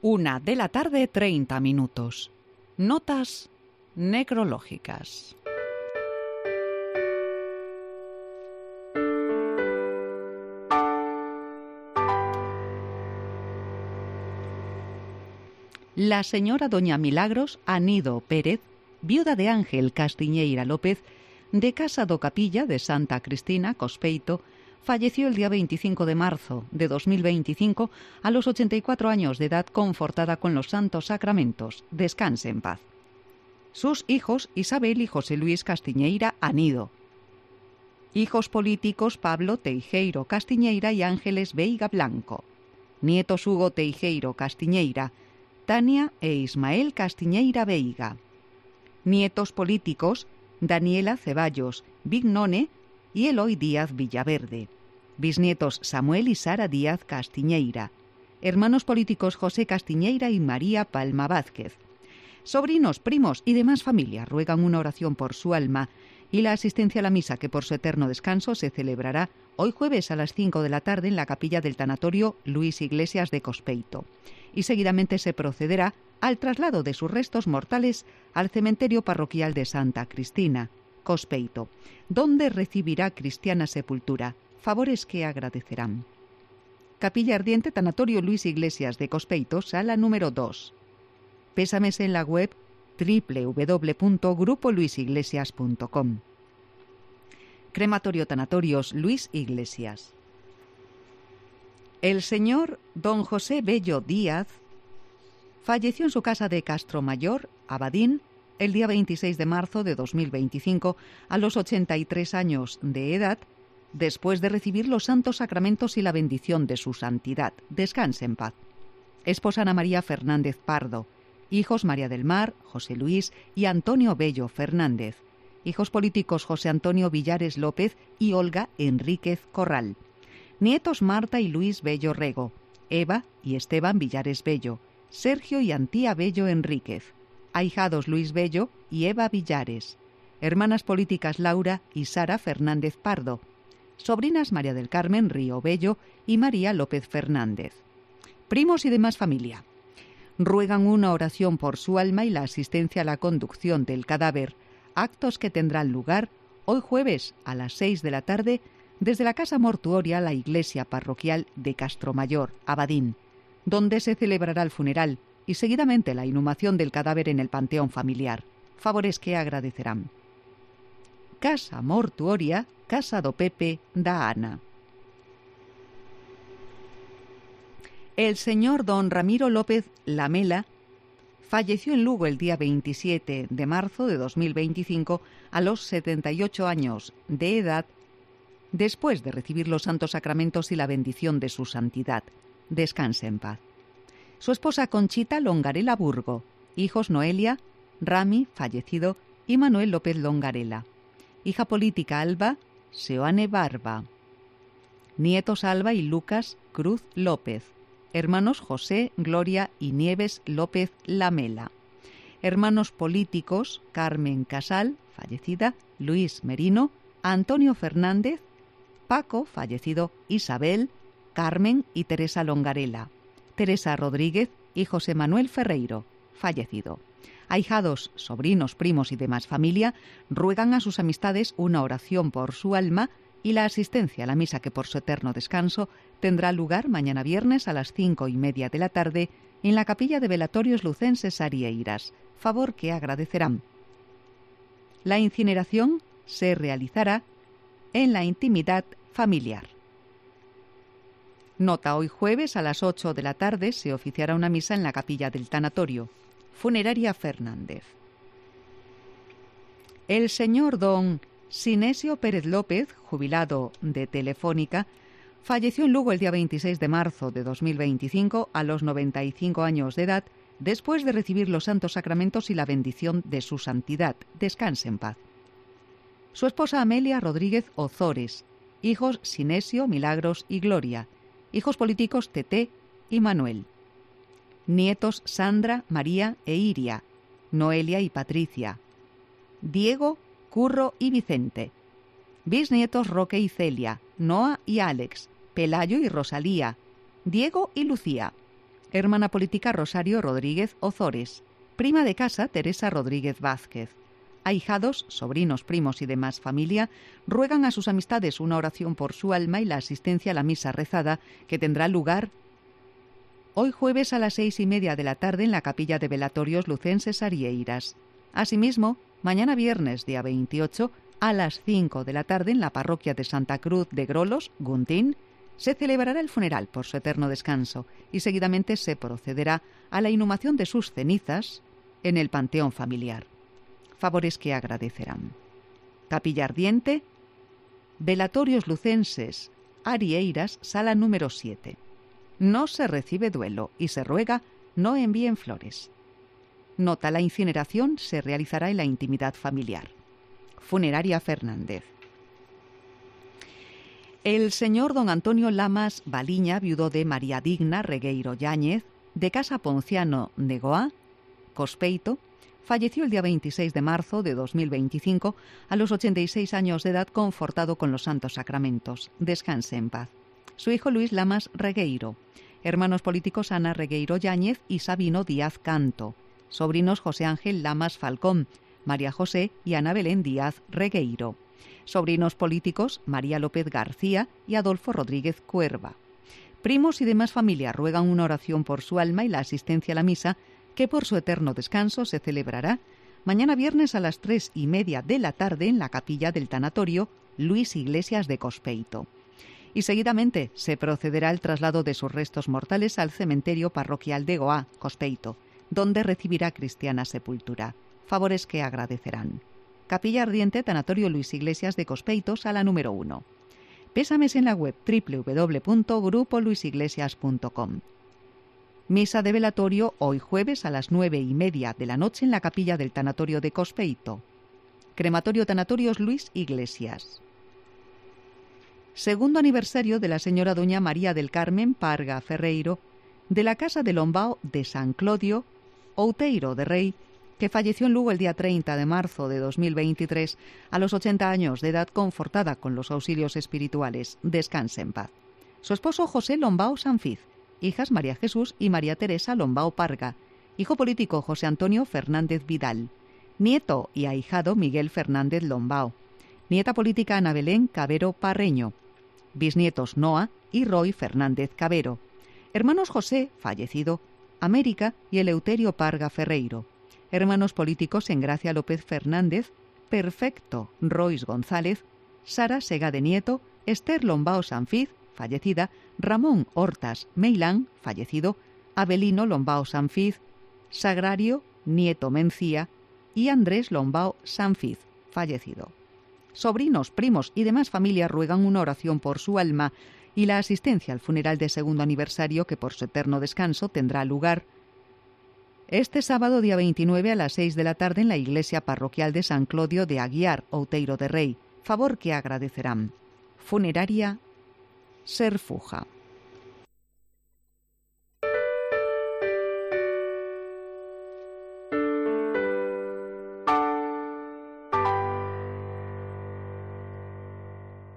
1:30 p.m. Notas necrológicas. La señora doña Milagros Anido Pérez, viuda de Ángel Castiñeira López, de Casa do Capilla de Santa Cristina, Cospeito, falleció el día 25 de marzo de 2025 a los 84 años de edad, confortada con los santos sacramentos. Descanse en paz. Sus hijos Isabel y José Luis Castiñeira Anido. Hijos políticos Pablo Teijeiro Castiñeira y Ángeles Veiga Blanco. Nietos Hugo Teijeiro Castiñeira, Tania e Ismael Castiñeira Veiga. Nietos políticos Daniela Ceballos Vignone y Eloy Díaz Villaverde. Bisnietos Samuel y Sara Díaz Castiñeira. Hermanos políticos José Castiñeira y María Palma Vázquez. Sobrinos, primos y demás familia ruegan una oración por su alma y la asistencia a la misa que por su eterno descanso se celebrará hoy jueves a las 5 de la tarde en la capilla del tanatorio Luis Iglesias de Cospeito. Y seguidamente se procederá al traslado de sus restos mortales al cementerio parroquial de Santa Cristina, Cospeito, donde recibirá cristiana sepultura, favores que agradecerán. Capilla Ardiente, tanatorio Luis Iglesias de Cospeito, sala número 2. Pésames en la web www.grupoluisiglesias.com. Crematorio Tanatorios Luis Iglesias. El señor don José Bello Díaz falleció en su casa de Castromayor, Abadín, el día 26 de marzo de 2025 a los 83 años de edad, después de recibir los santos sacramentos y la bendición de su santidad. Descanse en paz. Esposa Ana María Fernández Pardo. Hijos María del Mar, José Luis y Antonio Bello Fernández. Hijos políticos José Antonio Villares López y Olga Enríquez Corral. Nietos Marta y Luis Bello Rego. Eva y Esteban Villares Bello. Sergio y Antía Bello Enríquez. Ahijados Luis Bello y Eva Villares. Hermanas políticas Laura y Sara Fernández Pardo. Sobrinas María del Carmen Río Bello y María López Fernández. Primos y demás familia ruegan una oración por su alma y la asistencia a la conducción del cadáver, actos que tendrán lugar hoy jueves a las 6 de la tarde desde la casa mortuoria a la iglesia parroquial de Castromayor, Abadín, donde se celebrará el funeral y seguidamente la inhumación del cadáver en el panteón familiar, favores que agradecerán. Casa mortuoria, Casa do Pepe da Ana. El señor don Ramiro López Lamela falleció en Lugo el día 27 de marzo de 2025 a los 78 años de edad, después de recibir los santos sacramentos y la bendición de su santidad. Descanse en paz. Su esposa Conchita Longarela Burgo, hijos Noelia, Rami, fallecido, y Manuel López Longarela. Hija política Alba, Seoane Barba. Nietos Alba y Lucas Cruz López. Hermanos José, Gloria y Nieves López Lamela. Hermanos políticos Carmen Casal, fallecida, Luis Merino, Antonio Fernández, Paco, fallecido, Isabel, Carmen y Teresa Longarela. Teresa Rodríguez y José Manuel Ferreiro, fallecido. Ahijados, sobrinos, primos y demás familia ruegan a sus amistades una oración por su alma y la asistencia a la misa que por su eterno descanso tendrá lugar mañana viernes a las 5:30 de la tarde en la capilla de Velatorios Lucenses Arieiras, favor que agradecerán. La incineración se realizará en la intimidad familiar. Nota: hoy jueves a las 8 de la tarde se oficiará una misa en la capilla del tanatorio. Funeraria Fernández. El señor don Sinesio Pérez López, jubilado de Telefónica, falleció en Lugo el día 26 de marzo de 2025 a los 95 años de edad, después de recibir los santos sacramentos y la bendición de su santidad. Descanse en paz. Su esposa Amelia Rodríguez Ozores, hijos Sinesio, Milagros y Gloria, hijos políticos Teté y Manuel. Nietos Sandra, María e Iria, Noelia y Patricia, Diego, Curro y Vicente. Bisnietos Roque y Celia, Noa y Alex, Pelayo y Rosalía, Diego y Lucía. Hermana política Rosario Rodríguez Ozores. Prima de casa Teresa Rodríguez Vázquez. Ahijados, sobrinos, primos y demás familia ruegan a sus amistades una oración por su alma y la asistencia a la misa rezada que tendrá lugar hoy jueves a las 6:30 de la tarde en la capilla de velatorios lucenses Arieiras. Asimismo, mañana viernes, día 28, a las 5 de la tarde en la parroquia de Santa Cruz de Grolos, Guntín, se celebrará el funeral por su eterno descanso y seguidamente se procederá a la inhumación de sus cenizas en el panteón familiar. Favores que agradecerán. Capilla Ardiente, velatorios lucenses Arieiras, sala número 7. No se recibe duelo y se ruega no envíen flores. Nota: la incineración se realizará en la intimidad familiar. Funeraria Fernández. El señor don Antonio Lamas Baliña, viudo de María Digna Regueiro Yáñez, de Casa Ponciano de Goa, Cospeito, falleció el día 26 de marzo de 2025 a los 86 años de edad, confortado con los santos sacramentos. Descanse en paz. Su hijo Luis Lamas Regueiro. Hermanos políticos Ana Regueiro Yáñez y Sabino Díaz Canto. Sobrinos José Ángel Lamas Falcón, María José y Ana Belén Díaz Regueiro. Sobrinos políticos María López García y Adolfo Rodríguez Cuerva. Primos y demás familia ruegan una oración por su alma y la asistencia a la misa, que por su eterno descanso se celebrará mañana viernes a las 3:30 de la tarde en la capilla del tanatorio Luis Iglesias de Cospeito. Y seguidamente se procederá al traslado de sus restos mortales al cementerio parroquial de Goa, Cospeito, donde recibirá cristiana sepultura. Favores que agradecerán. Capilla Ardiente, tanatorio Luis Iglesias de Cospeito, sala número 1. Pésames en la web www.grupoluisiglesias.com. Misa de velatorio hoy jueves a las 9:30 de la noche en la capilla del tanatorio de Cospeito. Crematorio Tanatorios Luis Iglesias. Segundo aniversario de la señora doña María del Carmen Parga Ferreiro, de la Casa de Lombao de San Clodio, Outeiro de Rei, que falleció en Lugo el día 30 de marzo de 2023 a los 80 años de edad, confortada con los auxilios espirituales. Descanse en paz. Su esposo José Lombao Sanfiz, hijas María Jesús y María Teresa Lombao Parga, hijo político José Antonio Fernández Vidal, nieto y ahijado Miguel Fernández Lombao, nieta política Ana Belén Cabero Parreño, bisnietos Noa y Roy Fernández Cabero, hermanos José, fallecido, América y Eleuterio Parga Ferreiro, hermanos políticos Engracia López Fernández, Perfecto Rois González, Sara Segade Nieto, Esther Lombao Sanfiz, fallecida, Ramón Hortas Meilán, fallecido, Abelino Lombao Sanfiz, Sagrario Nieto Mencía y Andrés Lombao Sanfiz, fallecido. Sobrinos, primos y demás familia ruegan una oración por su alma y la asistencia al funeral de segundo aniversario, que por su eterno descanso tendrá lugar este sábado día 29 a las 6 de la tarde en la iglesia parroquial de San Clodio de Aguiar, Outeiro de Rei. Favor que agradecerán. Funeraria Serfuja.